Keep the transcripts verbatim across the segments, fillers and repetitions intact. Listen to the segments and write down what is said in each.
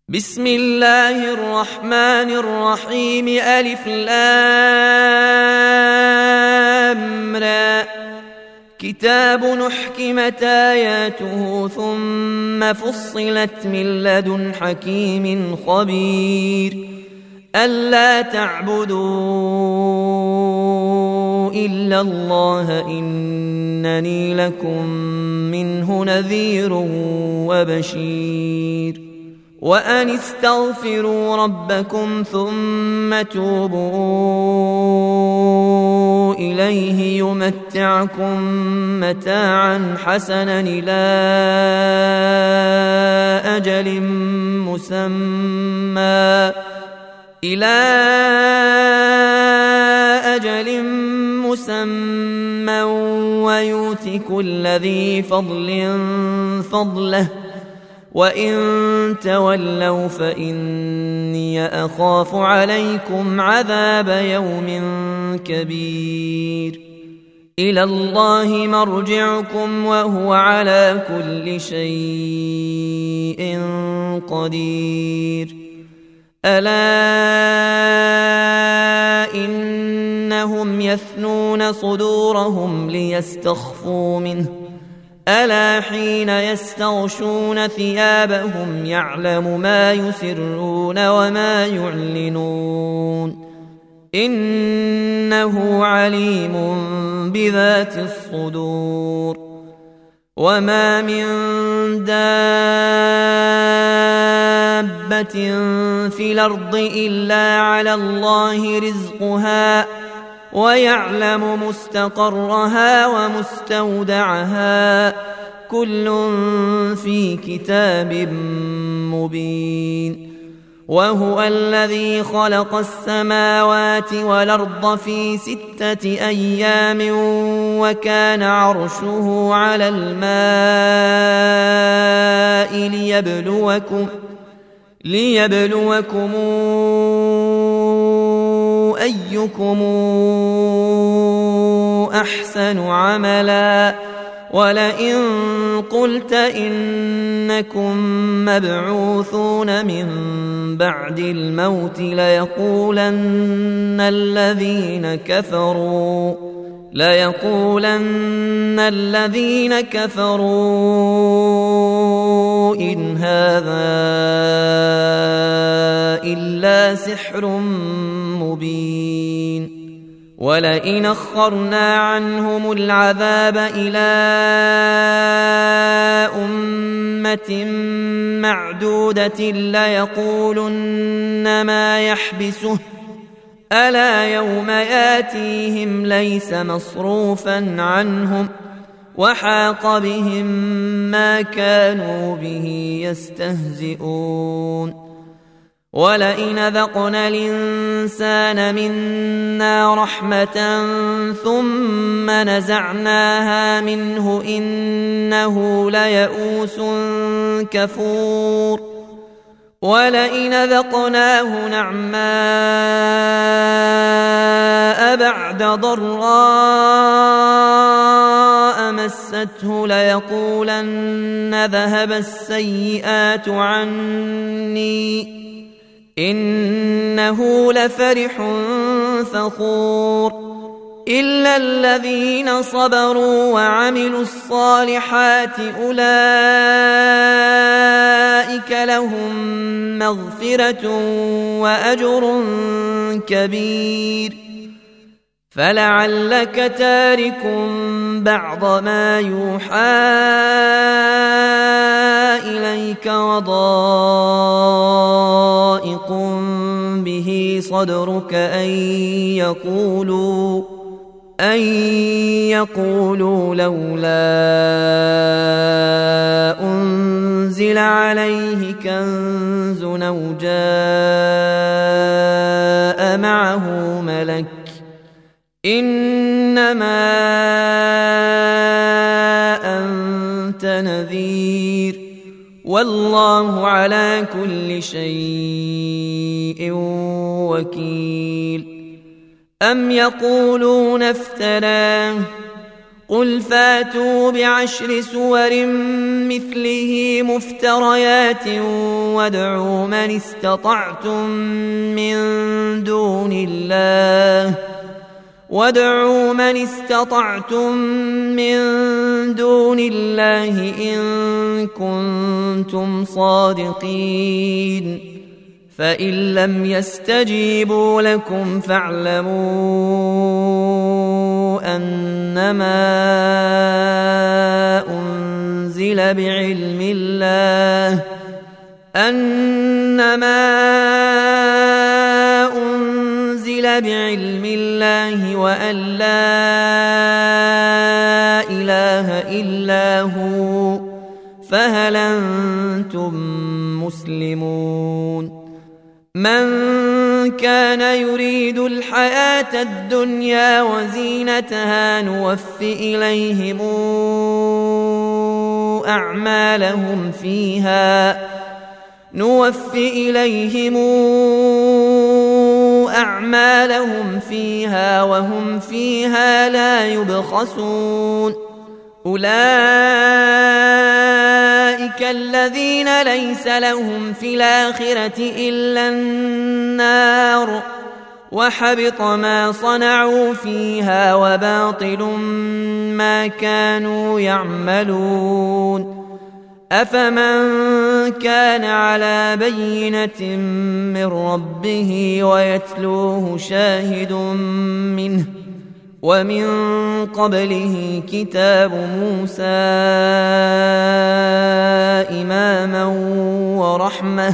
بسم الله الرحمن الرحيم. ألف لام را. كتاب نحكمت آياته ثم فصلت من لدن حكيم خبير ألا تعبدوا إلا الله إنني لكم منه نذير وبشير. وأن استغفروا ربكم ثم توبوا إليه يمتعكم متاعا حسنا إلى أجل مسمى إلى أجل مسمى ويؤت كل ذي فضل فضله وإن تولوا فإني أخاف عليكم عذاب يوم كبير. إلى الله مرجعكم وهو على كل شيء قدير. ألا إنهم يثنون صدورهم ليستخفوا منه ألا حين يستغشون ثيابهم يعلم ما يسرون وما يعلنون إنه عليم بذات الصدور. وما من دابة في الأرض إلا على الله رزقها ويعلم مستقرها ومستودعها كل في كتاب مبين. وهو الذي خلق السماوات والأرض في ستة أيام وكان عرشه على الماء ليبلوكم ليبلوكم أيكم أحسن عملا. ولئن قلت إنكم مبعوثون من بعد الموت ليقولن الذين كفروا ليقولن الذين كفروا إن هذا إلا سحر مبين. ولئن أخرنا عنهم العذاب إلى أمة معدودة ليقولن ما يحبسه ألا يوم ياتيهم ليس مصروفا عنهم وحاق بهم ما كانوا به يستهزئون. ولئن ذقنا الإنسان منا رحمة ثم نزعناها منه إنه ليئوس كفور. ولئن ذقناه نعماء بعد ضراء مسته ليقولن ذهب السيئات عني إنه لفرح فخور. إلا الذين صبروا وعملوا الصالحات أولئك لهم مغفرة وأجر كبير. فلعلك تارك بعض ما يوحى إليك وضائق به صدرك أن يقولوا أن يقولوا لولا أنزل عليه كنز أو جاء معه ملك إنما أنت نذير والله على كل شيء وكيل. أم يقولون افتراه قل فاتوا بعشر سور مثله مفتريات وادعوا من استطعتم من دون الله وادعوا من استطعتم من دون الله إن كنتم صادقين فإن لم يستجيبوا لكم فاعلموا أنما أنزل بعلم الله أنما أنزل بعلم الله وأن لا إله إلا هو فهل أنتم مسلمون من كان يريد الحياة الدنيا وزينتها نوف إليهم أعمالهم فيها نوف إليهم أعمالهم فيها وهم فيها لا يبخسون أولئك الذين ليس لهم في الآخرة إلا النار وحبط ما صنعوا فيها وباطل ما كانوا يعملون أفمن كان على بينة من ربه ويتلوه شاهد منه ومن قبله كتاب موسى إماما ورحمة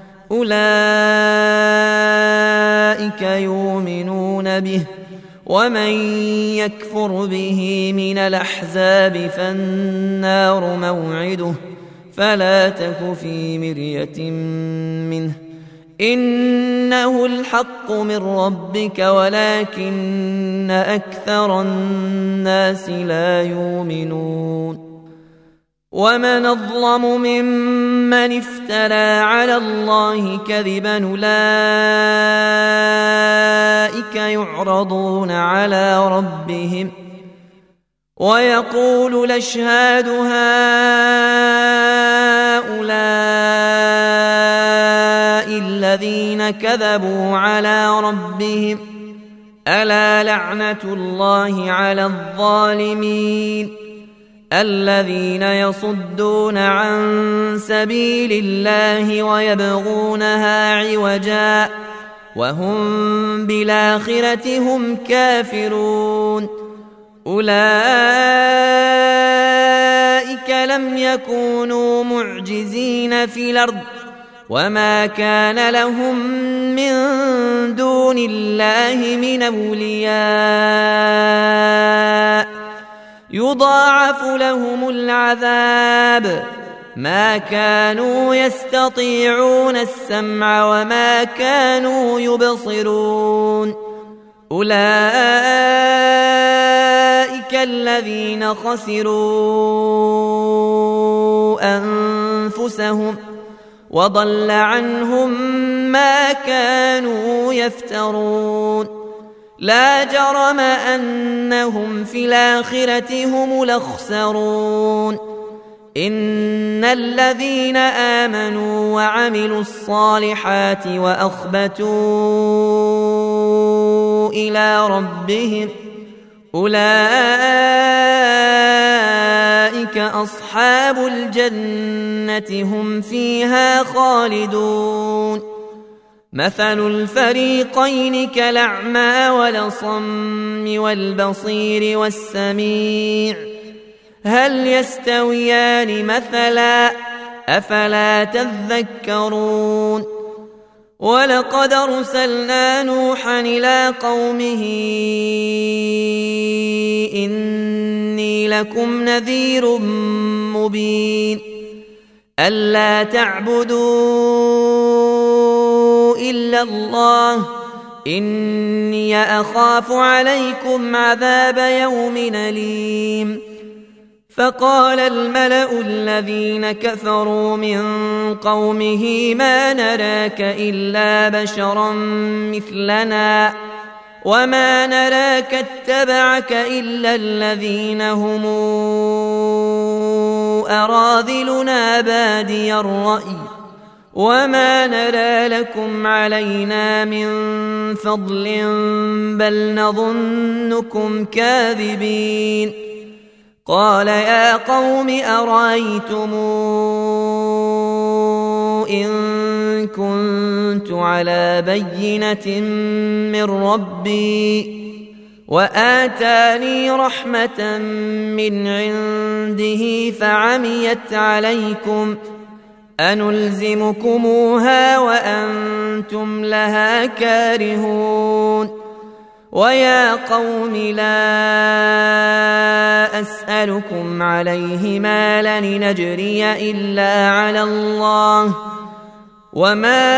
أولئك يؤمنون به ومن يكفر به من الأحزاب فالنار موعده فلا تك في مرية منه إنه الحق من ربك ولكن أكثر الناس لا يؤمنون ومن أظلم ممن افترى على الله كذبا أولئك يعرضون على ربهم ويقول الأشهاد هؤلاء الذين كذبوا على ربهم ألا لعنة الله على الظالمين الذين يصدون عن سبيل الله ويبغونها عوجا وهم بالآخرة هم كافرون أولئك لم يكونوا معجزين في الأرض وما كان لهم من دون الله من أولياء يضاعف لهم العذاب ما كانوا يستطيعون السمع وما كانوا يبصرون أولئك الذين خسروا أنفسهم وضل عنهم ما كانوا يفترون لا جرم أنهم في الآخرة هم الأخسرون إن الذين آمنوا وعملوا الصالحات وأخبتوا إلى ربهم أولئك أصحاب الجنة هم فيها خالدون مثل الفريقين كالأعمى والأصم والبصير والسميع هل يستويان مثلا أفلا تذكرون ولقد أرسلنا نوحا إلى قومه إني لكم نذير مبين ألا تعبدوا إلا الله إني أخاف عليكم عذاب يوم أليم فقال الملأ الذين كفروا من قومه ما نراك إلا بشرا مثلنا وما نراك اتبعك إلا الذين هم أراذلنا بادي الرأي وما نرى لكم علينا من فضل بل نظنكم كاذبين. قال يا قوم أرأيتم إن كنت على بينة من ربي وآتاني رحمة من عنده فعميت عليكم أنلزمكموها وأنتم لها كارهون. ويا قوم لا أسألكم عليه مالا لنجري إلا على الله وما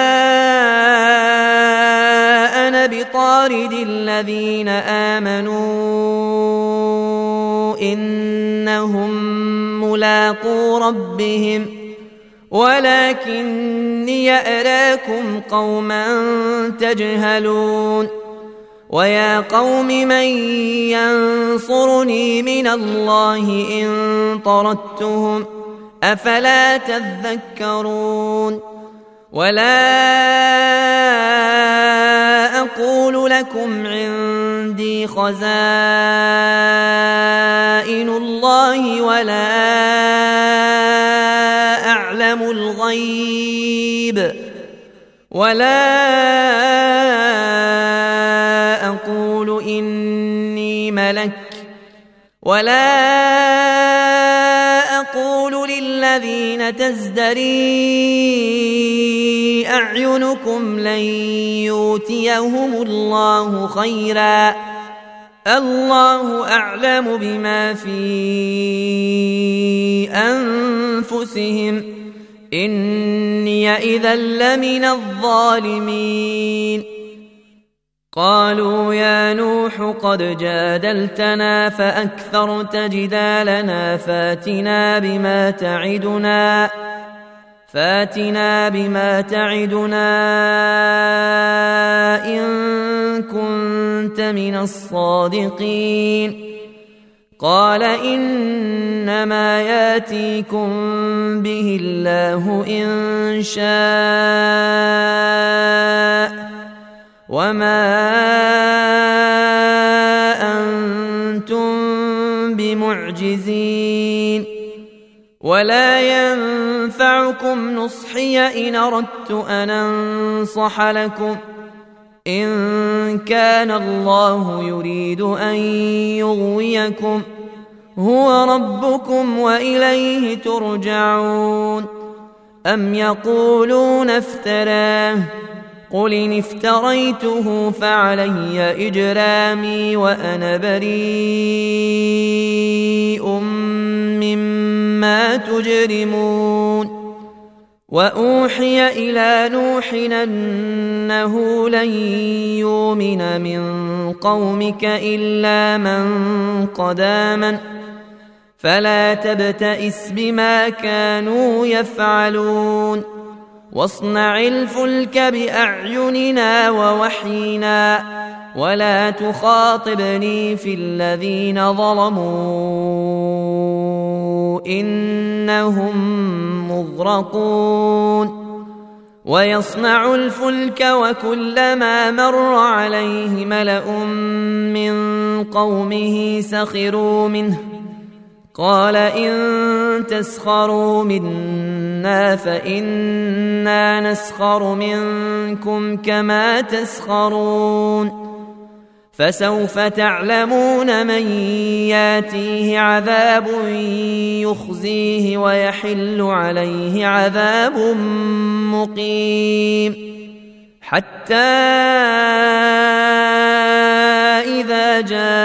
أنا بطارد الذين آمنوا إنهم ملاقو ربهم ولكني أراكم قوما تجهلون. ويا قوم من ينصرني من الله إن طردتهم أفلا تذكرون. ولا أقول لكم عندي خزائن الله ولا أعلم الغيب ولا أقول إني ملك ولا أقول للذين تزدري أعينكم لن يؤتيهم الله خيرا الله أعلم بما في أنفسهم إني إذا لمن الظالمين. قالوا يا نوح قد جادلتنا فأكثرت جدالنا فاتنا بما تعدنا فاتنا بما تعدنا إن كنت من الصادقين. قال إنما ياتيكم به الله إن شاء وما أنتم بمعجزين ولا ينفعكم نصحي إن أردت أن أنصح لكم إن كان الله يريد أن يغويكم هو ربكم وإليه ترجعون. أم يقولون افتراه قل إن افتريته فعلي إجرامي وأنا بريء مما تجرمون. وأوحي إلى نوح أنه لن يؤمن من قومك إلا من قد آمن فلا تبتئس بما كانوا يفعلون. واصنع الفلك بأعيننا ووحينا ولا تخاطبني في الذين ظلموا إنهم مغرقون. ويصنع الفلك وكلما مر عليه ملأ من قومه سخروا منه قال إن تسخروا منا فإنا نسخر منكم كما تسخرون. فسوف تعلمون من ياتيه عذاب يخزيه ويحل عليه عذاب مقيم. حتى إذا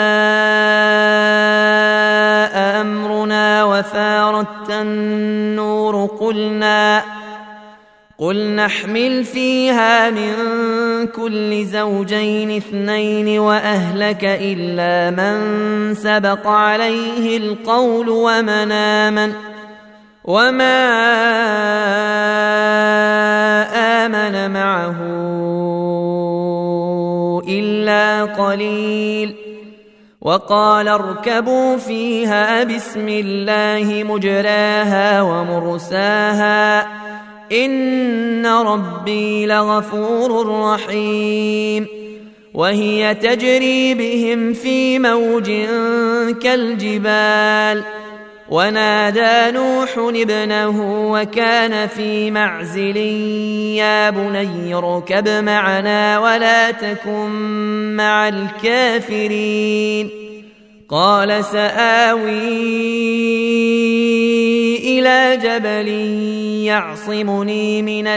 جاء أمرنا وفارت النور قلنا قل نحمل فيها من كل زوجين اثنين وأهلك إلا من سبق عليه القول ومن آمن وما آمن معه إلا قليل وقال اركبوا فيها بسم الله مجراها ومرساها إن ربي لغفور رحيم وهي تجري بهم في موج كالجبال ونادى نوح ابنه وكان في معزل يا بني اركب معنا ولا تكن مع الكافرين قال سآوي إلى جبل يعصمني من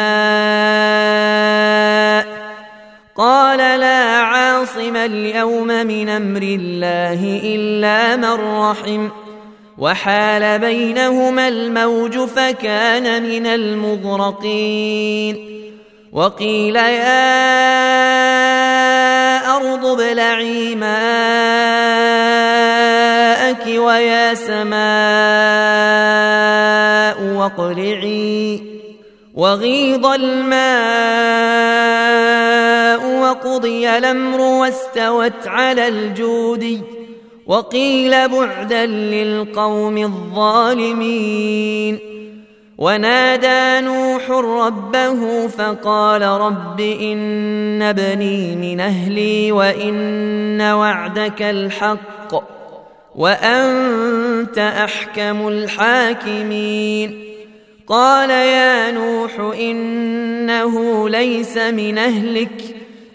الماء قال لا عاصم اليوم من أمر الله إلا من رحم وحال بينهما الموج فكان من المغرقين وقيل يا أرض ابلعي ماءك ويا سماء واقلعي وغيض الماء وقضي الأمر واستوت على الجودي وقيل بعدا للقوم الظالمين ونادى نوح ربه فقال رب إن ابني من أهلي وإن وعدك الحق وأنت أحكم الحاكمين قال يا نوح إنه ليس من أهلك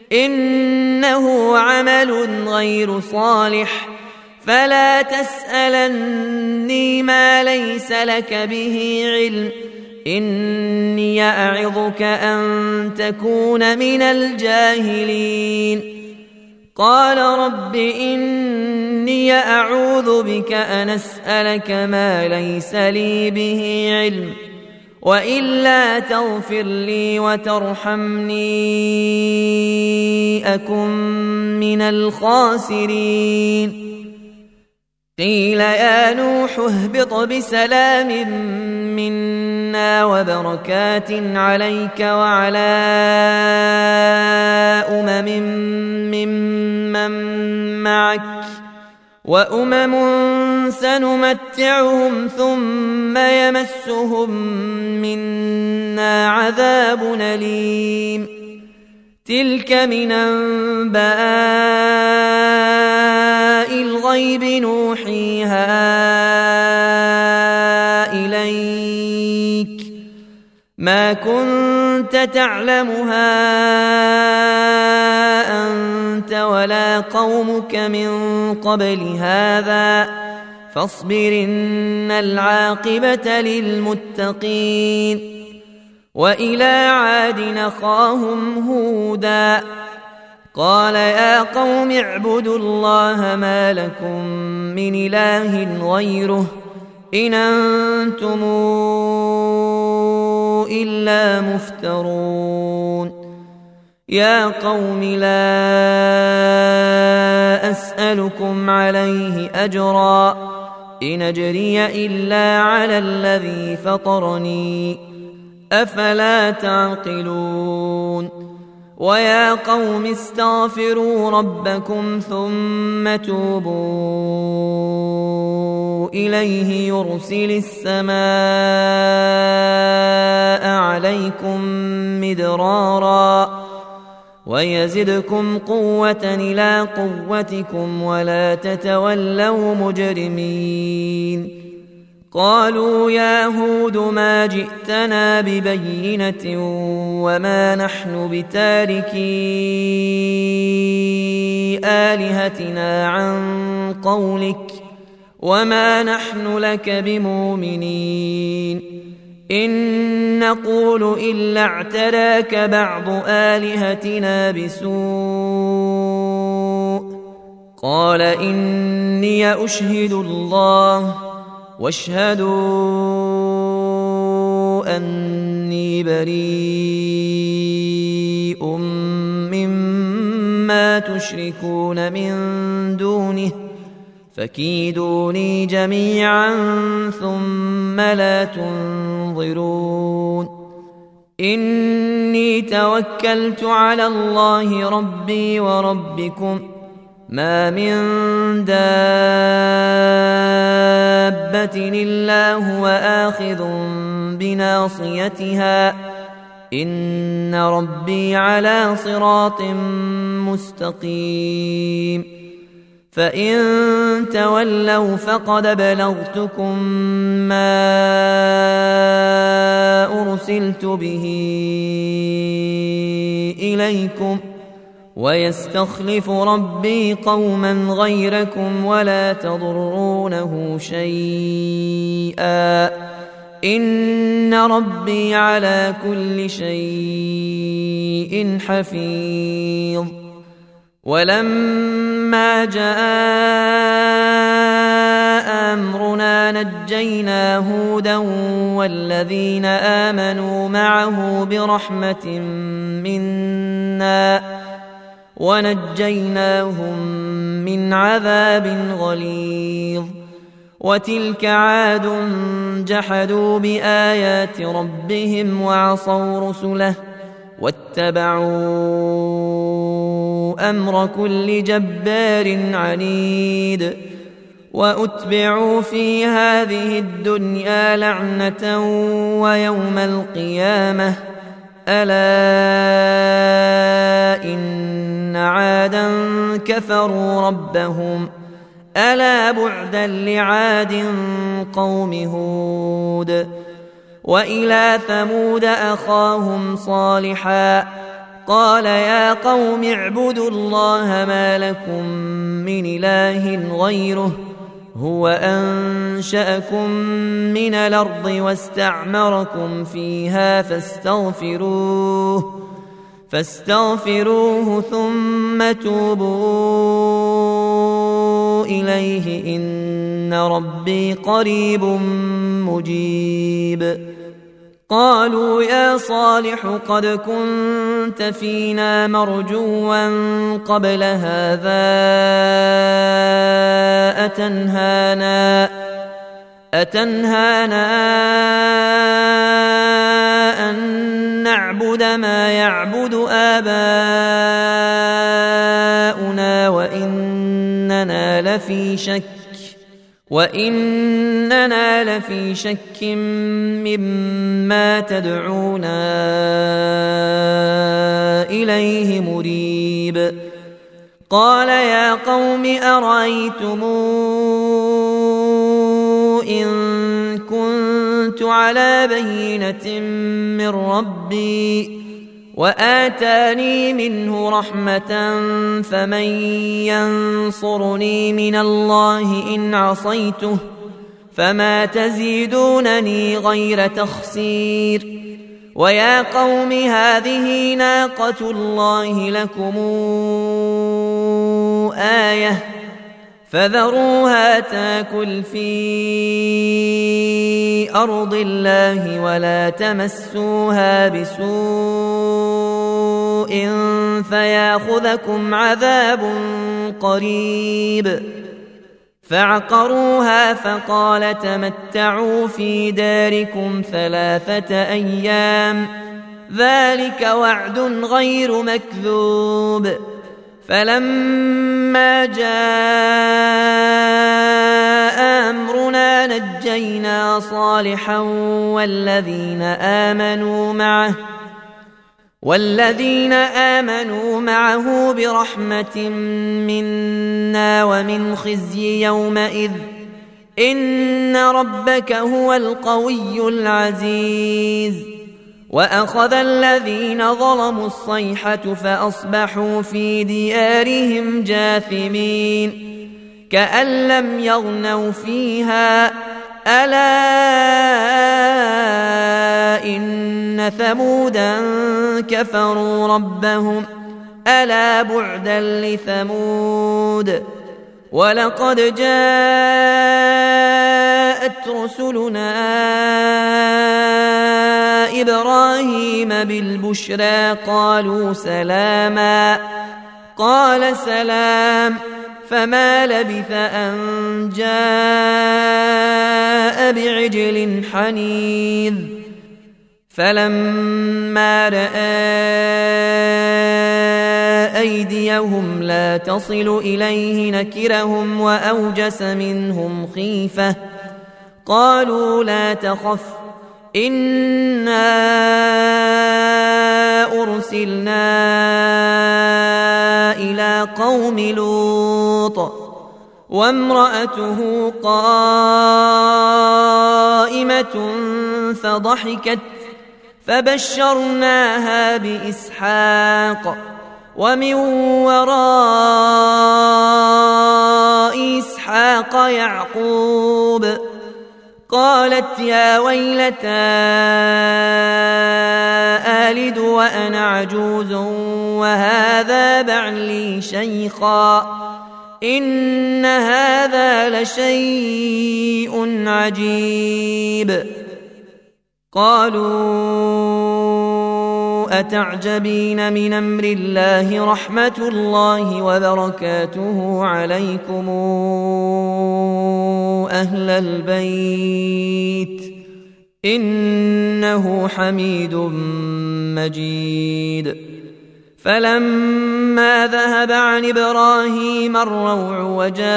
إنه عمل غير صالح فلا تسألني ما ليس لك به علم إني أعظك أن تكون من الجاهلين قال رب إني أعوذ بك أن أسألك ما ليس لي به علم وإلا تغفر لي وترحمني أكن من الخاسرين قيل يا نوح اهبط بسلام منا وبركات عليك وعلى أمم ممن معك وأمم سنمتعهم ثم يمسهم منا عذاب أليم تلك من أنباء الغيب نوحيها إليك ما كنت تعلمها أنت ولا قومك من قبل هذا فاصبر إن العاقبة للمتقين وإلى عاد أخاهم هودا قال يا قوم اعبدوا الله ما لكم من إله غيره إن أنتم إلا مفترون يا قوم لا أسألكم عليه أجرا إن أجري إلا على الذي فطرني أفلا تعقلون ويا قوم استغفروا ربكم ثم توبوا إليه يرسل السماء عليكم مدرارا ويزدكم قوة إلى قوتكم ولا تتولوا مجرمين قالوا يا هود ما جئتنا ببينة وما نحن بتاركي آلهتنا عن قولك وما نحن لك بمؤمنين إن نقول إلا اعتراك بعض آلهتنا بسوء قال إني أشهد الله واشهدوا أني بريء مما تشركون من دونه فكيدوني جميعا ثم لا تنظرون إني توكلت على الله ربي وربكم ما من دابة إلا هو آخذ بناصيتها إن ربي على صراط مستقيم فإن تولوا فقد بلغتكم ما أرسلت به إليكم ويستخلف ربي قوما غيركم ولا تضرونه شيئا إن ربي على كل شيء حفيظ ولما جاء أمرنا نجينا هودا والذين آمنوا معه برحمة منا ونجيناهم من عذاب غليظ وتلك عاد جحدوا بآيات ربهم وعصوا رسله واتبعوا أمر كل جبار عنيد وأتبعوا في هذه الدنيا لعنة ويوم القيامة ألا إن عادا كفروا ربهم ألا بعدا لعاد قوم هود وإلى ثمود أخاهم صالحا قال يا قوم اعبدوا الله ما لكم من إله غيره هو أنشأكم من الأرض واستعمركم فيها فاستغفروه فاستغفروه ثم توبوا إليه إن ربي قريب مجيب قالوا يا صالح قد كنت فينا مرجوا قبل هذا أتنهانا أتنهانا أن نعبد ما يعبد آباؤنا وإننا لفي شك وإننا لفي شك مما تدعونا إليه مريب قال يا قوم أرأيتم إن كنت على بينة من ربي وآتاني منه رحمة فمن ينصرني من الله إن عصيته فما تزيدونني غير تخسير ويا قوم هذه ناقة الله لكم آية فذروها تاكل في أرض الله ولا تمسوها بسوء فياخذكم عذاب قريب فعقروها فقال تمتعوا في داركم ثلاثة أيام ذلك وعد غير مكذوب فلما جاء أمرنا نجينا صالحا والذين آمنوا معه والذين آمنوا معه برحمة منا ومن خزي يومئذ إن ربك هو القوي العزيز وأخذ الذين ظلموا الصيحة فأصبحوا في ديارهم جاثمين كأن لم يغنوا فيها ألا إن ثمودا كفروا ربهم ألا بعدا لثمود ولقد جاءت رسلنا إبراهيم بالبشرى قالوا سلاما قال سلام فما لبث أن جاء بعجل حنيذ فلما رأى أيديهم لا تصل إليه نكرهم وأوجس منهم خيفة قالوا لا تخف إنا أرسلنا إلى قوم لوط وامرأته قائمة فضحكت فبشرناها بإسحاق ومن وراء إسحاق يعقوب قالت يا ويلتى آلد وأنا عجوز وهذا بعلي شيخا إن هذا لشيء عجيب قالوا أتعجبين من أمر الله رحمة الله وبركاته عليكم أهل البيت إنه حميد مجيد فلما ذهب عن إبراهيم الروع وجاءته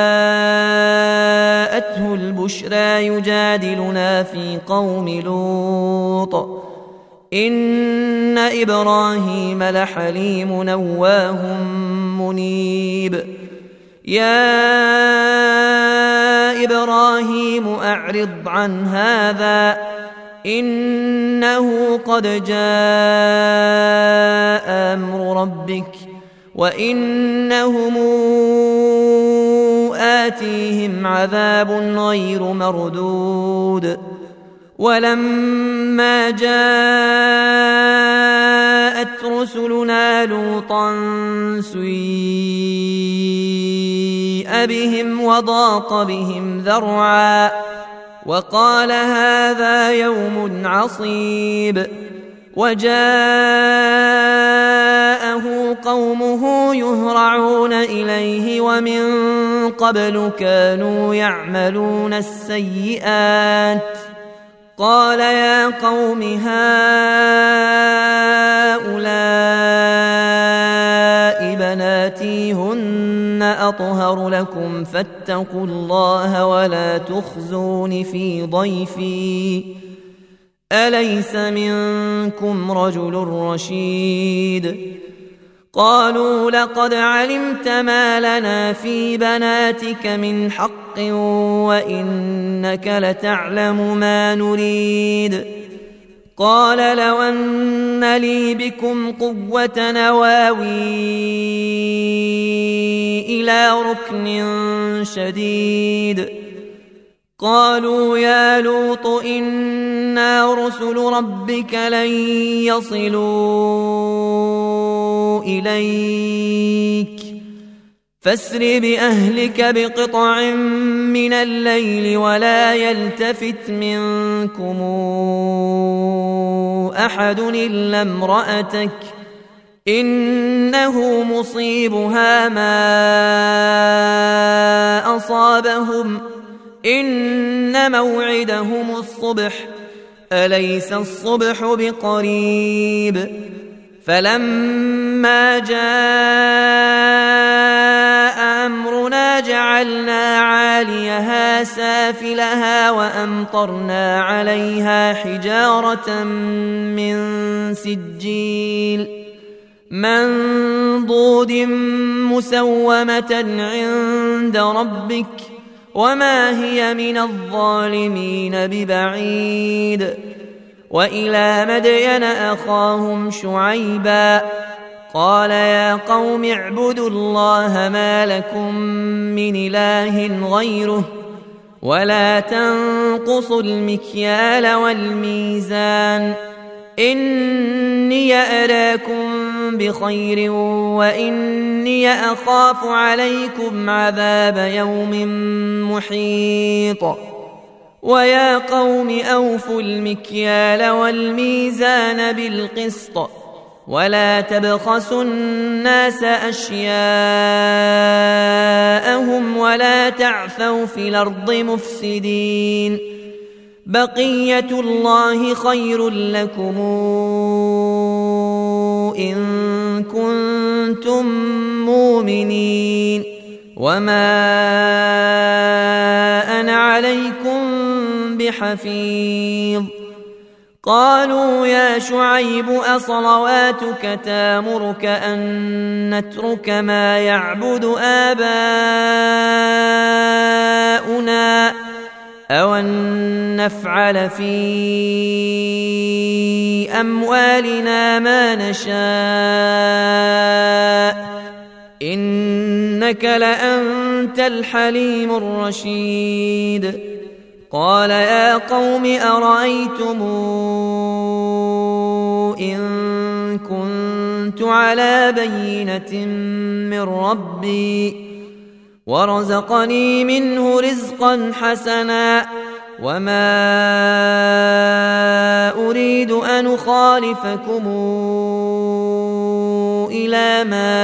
البشرى يجادلنا في قوم لوط إن إبراهيم لحليم نواه منيب يا إبراهيم أعرض عن هذا إنه قد جاء أمر ربك وإنهم آتيهم عذاب غير مردود ولما جاءت رسلنا لوطا سيء بهم وضاق بهم ذرعا وقال هذا يوم عصيب وجاءه قومه يهرعون إليه ومن قبل كانوا يعملون السيئات قال يا قوم هؤلاء بناتي هن أطهر لكم فاتقوا الله ولا تخزون في ضيفي أليس منكم رجل رشيد قالوا لقد علمت ما لنا في بناتك من حق وإنك لتعلم ما نريد قال لو أن لي بكم قوة نواوي إلى ركن شديد قالوا يا لوط إنا رسل ربك لن يصلوا إليك فاسر بأهلك بقطع من الليل ولا يلتفت منكم أحد إلا امرأتك إنه مصيبها ما أصابهم إن موعدهم الصبح أليس الصبح بقريب فلما جاء أمرنا جعلنا عاليها سافلها وأمطرنا عليها حجارة من سجيل منضود مسومة عند ربك وما هي من الظالمين ببعيد وإلى مدين أخاهم شعيبا قال يا قوم اعبدوا الله ما لكم من إله غيره ولا تنقصوا المكيال والميزان إني أراكم بخير وإني أخاف عليكم عذاب يوم محيط ويا قوم أوفوا المكيال والميزان بالقسط ولا تبخسوا الناس أشياءهم ولا تعثوا في الأرض مفسدين بقية الله خير لكم إن كنتم مؤمنين وما أنا عليكم بحفيظ قالوا يا شعيب أصلواتك تامرك أن نترك ما يعبد آباؤنا أو أن نفعل في أموالنا ما نشاء إنك لأنت الحليم الرشيد قال يا قوم أرأيتم إن كنت على بينة من ربي ورزقني منه رزقا حسنا وما أريد أن أخالفكم إلى ما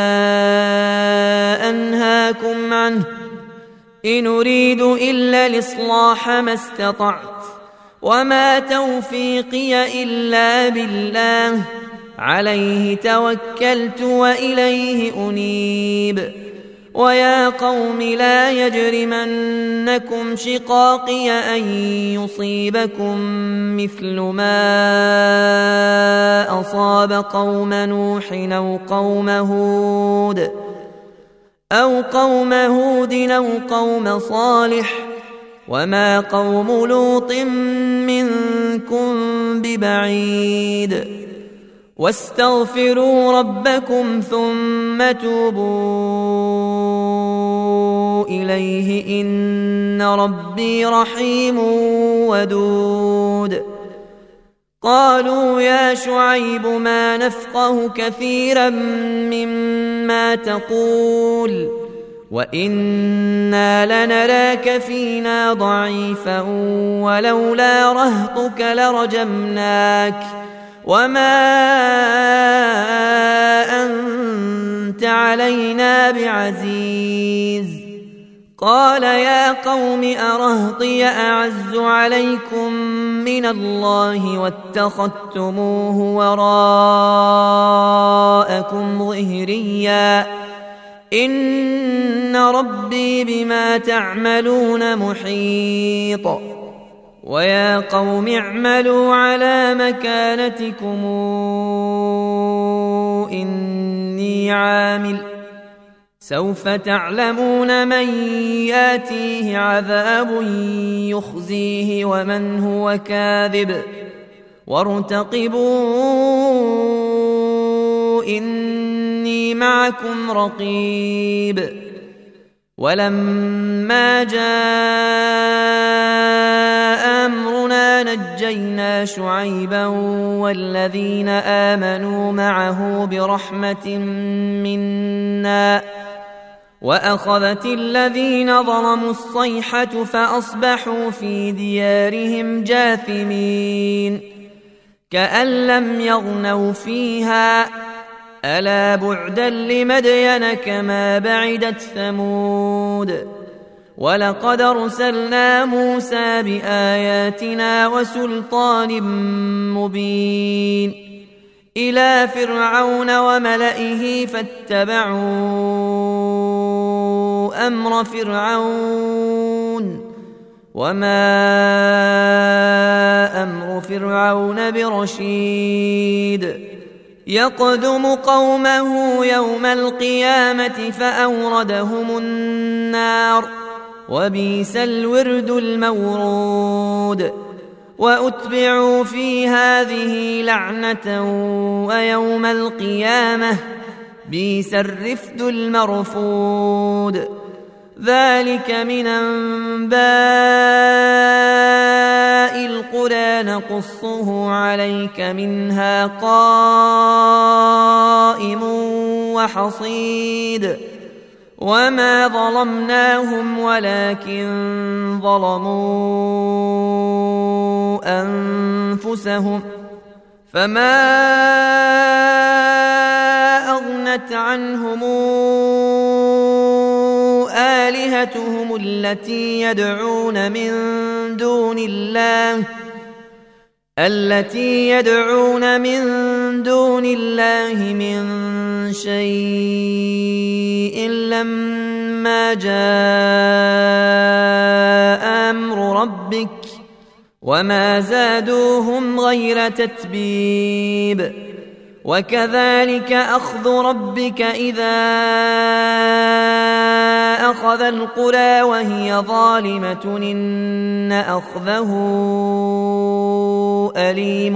أنهاكم عنه إن أريد إلا الإصلاح ما استطعت وما توفيقي إلا بالله عليه توكلت وإليه أنيب ويا قوم لا يجرمنكم شقاقي أن يصيبكم مثل ما أصاب قوم نوح أو قوم هود أو قوم هود أو قوم صالح وما قوم لوط منكم ببعيد واستغفروا ربكم ثم توبوا إليه إن ربي رحيم ودود قالوا يا شعيب ما نفقه كثيرا مما تقول وإنا لنراك فينا ضعيفا ولولا رهطك لرجمناك وما أنت علينا بعزيز قال يا قوم أرهطي أعز عليكم من الله واتخذتموه وراءكم ظهريا إن ربي بما تعملون محيط ويا قوم اعملوا على مكانتكم إني عامل سوف تعلمون من ياتيه عذاب يخزيه ومن هو كاذب وارتقبوا إني معكم رقيب ولما جاء أمرنا نجينا شعيبا والذين آمنوا معه برحمة منا وأخذت الذين ظلموا الصيحة فأصبحوا في ديارهم جاثمين كأن لم يغنوا فيها ألا بعدا لمدين كما بعدت ثمود ولقد أرسلنا موسى بآياتنا وسلطان مبين إلى فرعون وملئه فاتبعوا أمر فرعون وما أمر فرعون برشيد يقدم قومه يوم القيامة فأوردهم النار وبئس الورد المورود وأتبعوا في هذه لعنة ويوم القيامة بئس الرفد المرفود ذلك من أنباء القرى نقصه عليك منها قائم وحصيد وما ظلمناهم ولكن ظلموا أنفسهم فما أغنت عنهم آلهتهم التي يدعون من دون الله التي يدعون من دون الله من شيء لما جاء أمر ربك وما زادوهم غير تتبيب وكذلك أخذ ربك إذا أخذ القرى وهي ظالمة إن أخذه أليم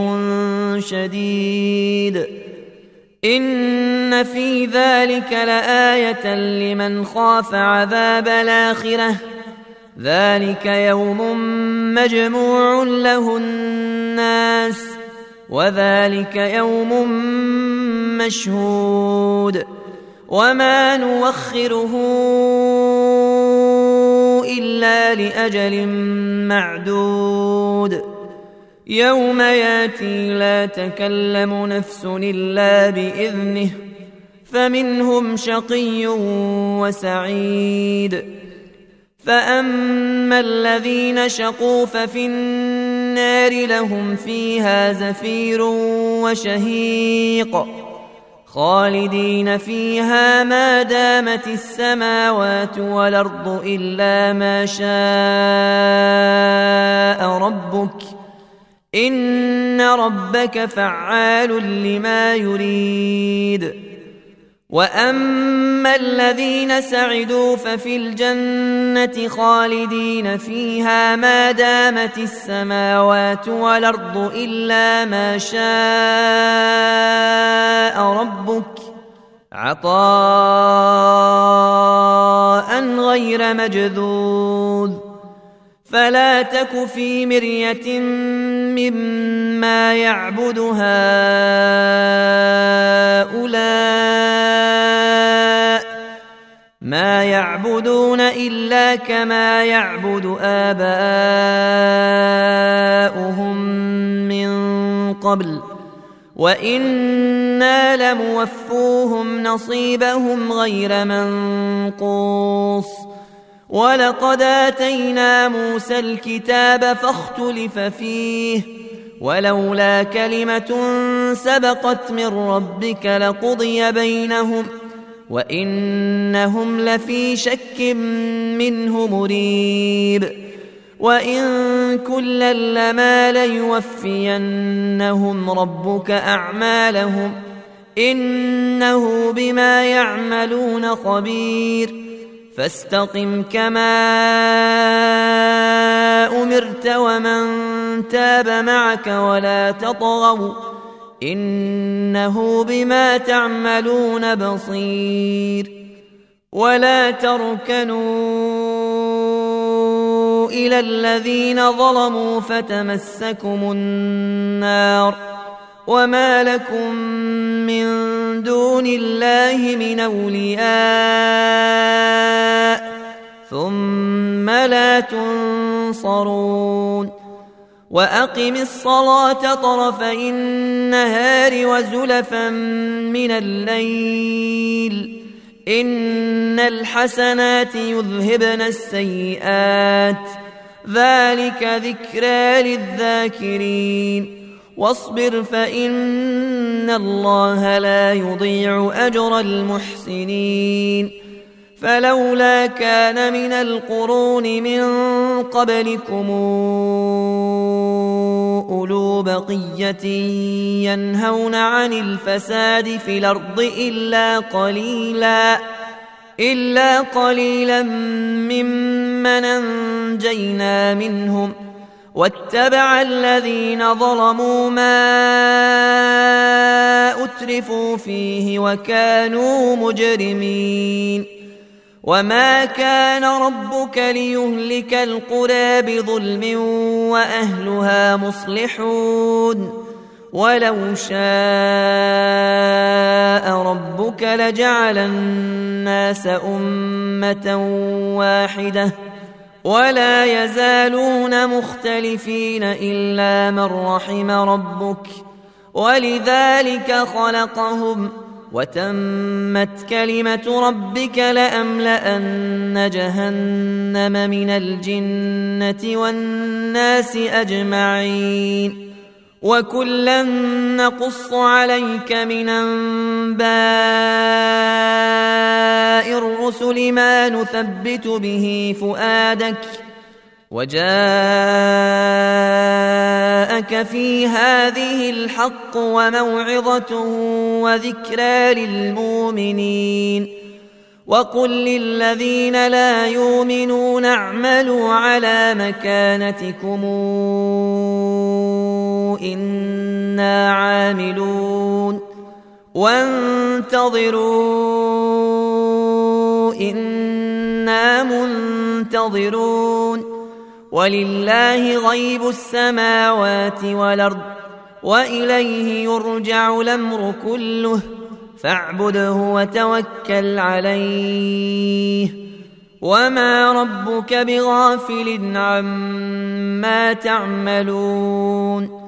شديد إن في ذلك لآية لمن خاف عذاب الآخرة ذلك يوم مجموع له الناس وذلك يوم مشهود وما نوخره إلا لأجل معدود يوم ياتي لا تكلم نفس إلا بإذنه فمنهم شقي وسعيد فأما الذين شقوا ففي النار لهم فيها زفير وشهيق خالدين فيها ما دامت السماوات والأرض إلا ما شاء ربك إن ربك فعال لما يريد وأما الذين سعدوا ففي الجنة خالدين فيها ما دامت السماوات والأرض إلا ما شاء ربك عطاء غير مجذوذ فلا تك في مرية مما يعبد هؤلاء ما يعبدون إلا كما يعبد آباؤهم من قبل وإنا لموفوهم نصيبهم غير منقوص ولقد آتينا موسى الكتاب فاختلف فيه ولولا كلمة سبقت من ربك لقضي بينهم وإنهم لفي شك منه مريب وإن كلا لما ليوفينهم ربك أعمالهم إنه بما يعملون خبير فاستقم كما أمرت ومن تاب معك ولا تطغوا إنه بما تعملون بصير ولا تركنوا إلى الذين ظلموا فتمسكم النار وما لكم من دون الله من أولياء ثم لا تنصرون وأقم الصلاة طرفي النهار وزلفا من الليل إن الحسنات يذهبن السيئات ذلك ذكرى للذاكرين واصبر فإن الله لا يضيع أجر المحسنين فلولا كان من القرون من قبلكم أولو بقية ينهون عن الفساد في الأرض إلا قليلا إلا قليلا ممن أنجينا منهم واتبع الذين ظلموا ما أترفوا فيه وكانوا مجرمين وما كان ربك ليهلك القرى بظلم وأهلها مصلحون ولو شاء ربك لجعل الناس أمة واحدة ولا يزالون مختلفين إلا من رحم ربك ولذلك خلقهم وتمت كلمة ربك لأملأن جهنم من الجنة والناس أجمعين وكلا نقص عليك من أنباء الرسل ما نثبت به فؤادك وجاءك في هذه الحق وموعظة وذكرى للمؤمنين وقل للذين لا يؤمنون اعملوا على مكانتكم إنا عاملون وانتظروا إنا منتظرون ولله غيب السماوات والأرض وإليه يرجع الأمر كله فاعبده وتوكل عليه وما ربك بغافل عما تعملون